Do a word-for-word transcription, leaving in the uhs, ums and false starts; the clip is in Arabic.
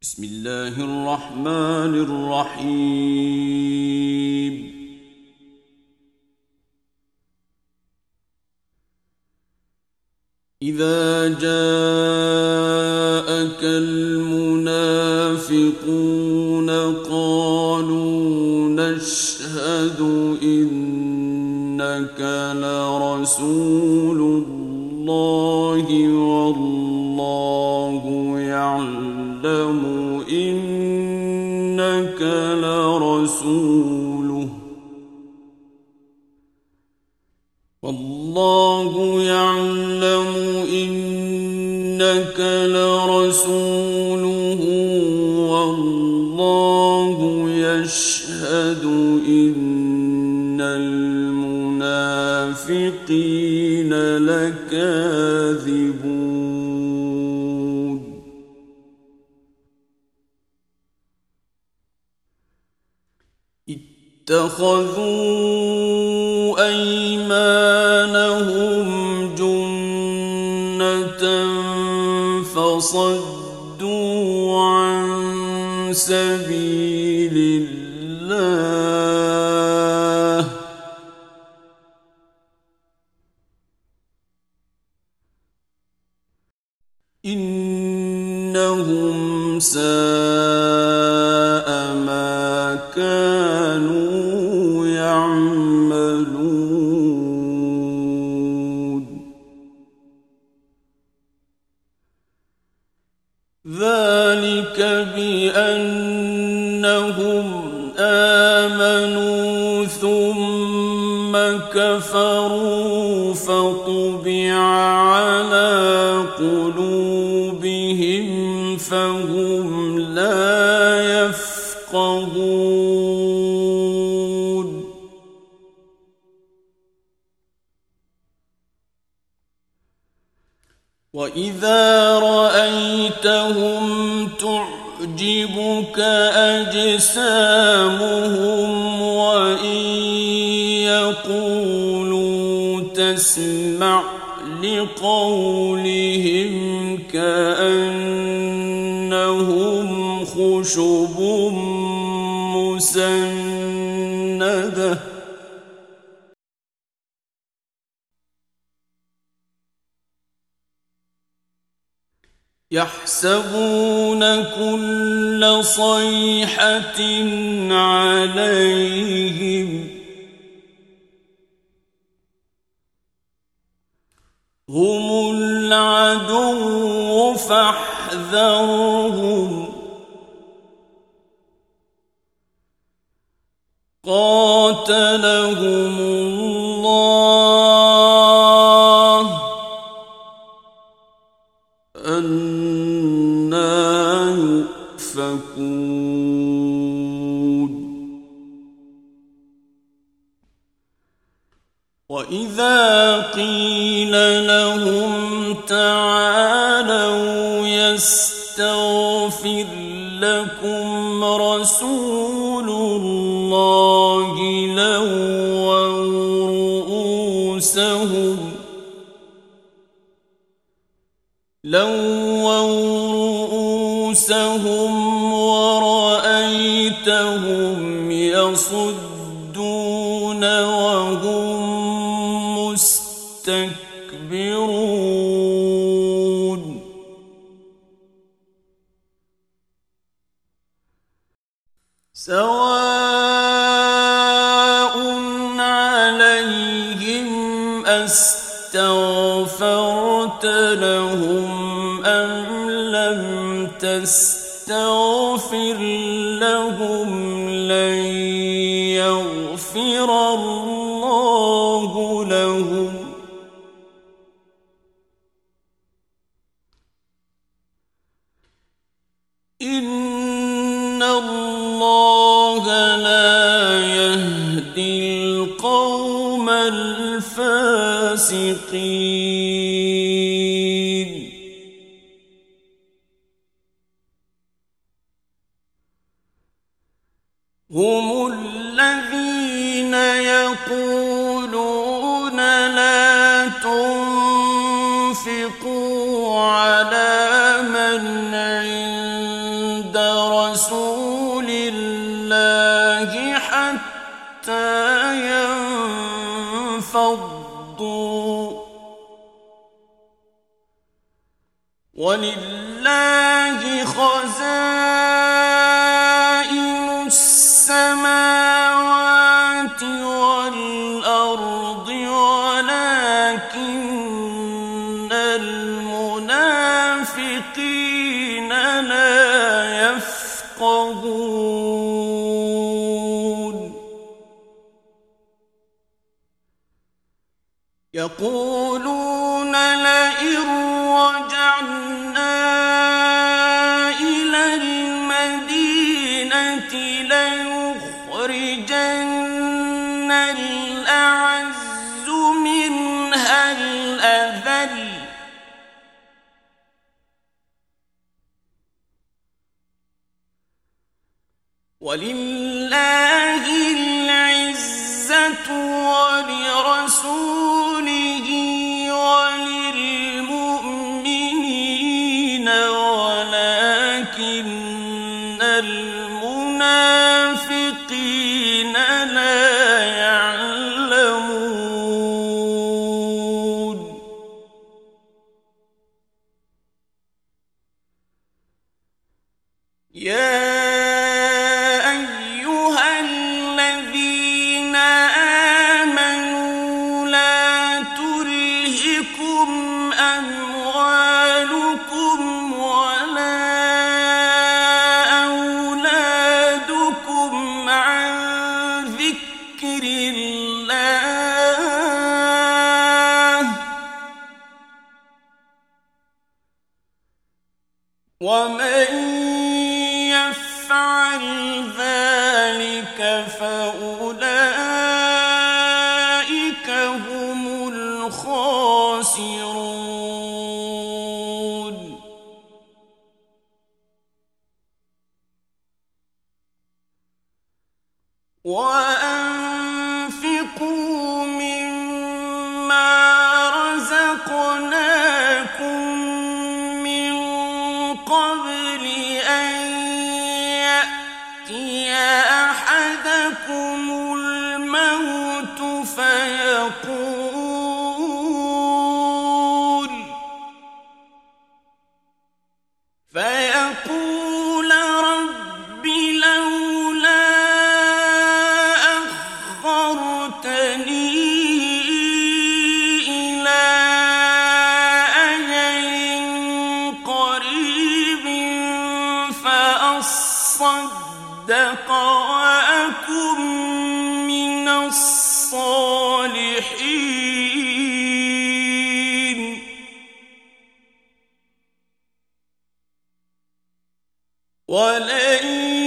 بسم الله الرحمن الرحيم. إذا جاءك المنافقون قالوا نشهد إنك لرسول الله والله يعلم إنك لرسوله والله يعلم إنك لرسوله والله يشهد إن المنافقين لكاذبون. اتخذوا أيمانهم جنة فصدوا عن سبيل الله إنهم ساء ما كانوا يعملون. ذلك بأنهم آمنوا ثم كفروا فطبع على قلوبهم فهم لا يفقهون. وإذا رأيتهم تعجبك أجسامهم وإن يقولوا تسمع لقولهم كأنهم خشب مسندة يحسبون كل صيحة عليهم هم العدو فاحذرهم قاتلهم الله أنى يؤفكون. وإذا قيل لهم تعالوا يستغفر لكم رسول الله لووا رؤوسهم لووا رؤوسهم ورأيتهم يصدون وهم مستكبرون. سواء عليهم أستغفرت لهم أم لم تستغفر لهم لن يغفر الله لهم إن الله لا يهدي القوم الفاسقين. هم الذين يقولون لا تنفقوا على من عند عند رسول الله حتى ينفضوا ولله خزائن السماوات والأرض ولكن المنافقين لا يفقهون يقولون لئن رجعنا إلى المدينة ليخرجن الأعز منها الأذل ولله العزة ولرسوله وللمؤمنين ولكن المنافقين لا يعلمون يا ومن يفعل ذلك فأولئك هم الخاسرون وأنفقوا مما رزقناكم قبل أن يأتي أحدكم الموت فيقول فيقول رب لولا أخرتني إلى فأصدق وأكن من الصالحين ولن